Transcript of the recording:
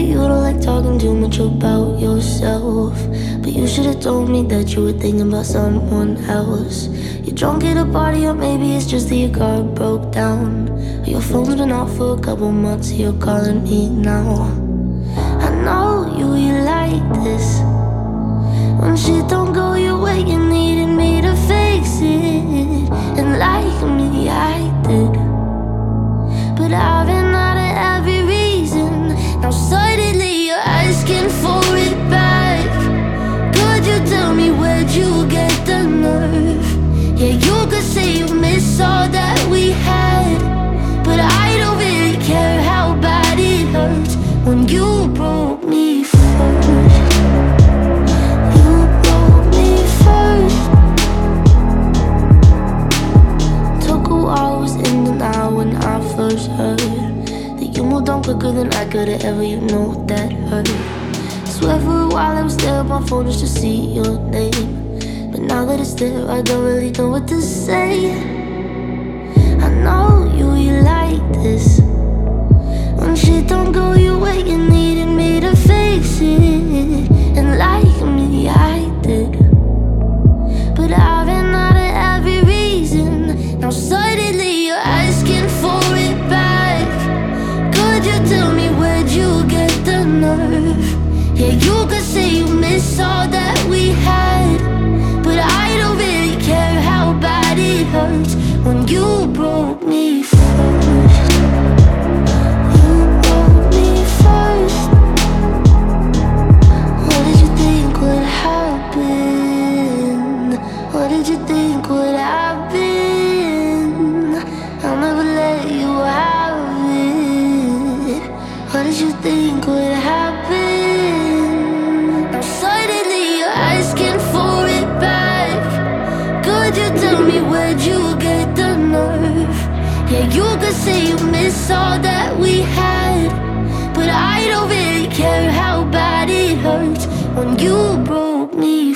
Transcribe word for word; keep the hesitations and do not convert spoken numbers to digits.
you don't like talking too much about yourself, but you should've told me that you were thinking about someone else. You're drunk at a party, or maybe it's just that your car broke down, or your phone's been off for a couple months, so you're calling me now. I know you, you like this. When shit don't go your way, you needed me to fix it. And like me, I did, but I've been out of every reason. Now suddenly you're asking for it back. Could you tell me where'd you get the nerve? Yeah, you could say you miss all that we had, but I don't really care how bad it hurts when you broke me first. You broke me first. Took a while, was in denial when I first heard that you moved on quicker than I could've ever, you know that hurt. Swear for a while I was there on my phone just to see your name, but now that it's there, I don't really know what to say. I know you, you like this. When shit don't go your way, you needed me to fix it. And like me, I did, but I've been out of every reason. Now suddenly you're asking for it back. Could you tell me where'd you get the nerve? Yeah, you could say you miss all that we had, but I don't really care how bad it hurts when you broke me first. You broke me first. What did you think would happen? What did you think would happen? I'll never let you have it. What did you think would happen? Now suddenly you're asking for it back. Could you tell me where'd you get the nerve? Yeah, you could say you miss all that we had, but I don't really care how bad it hurts when you broke me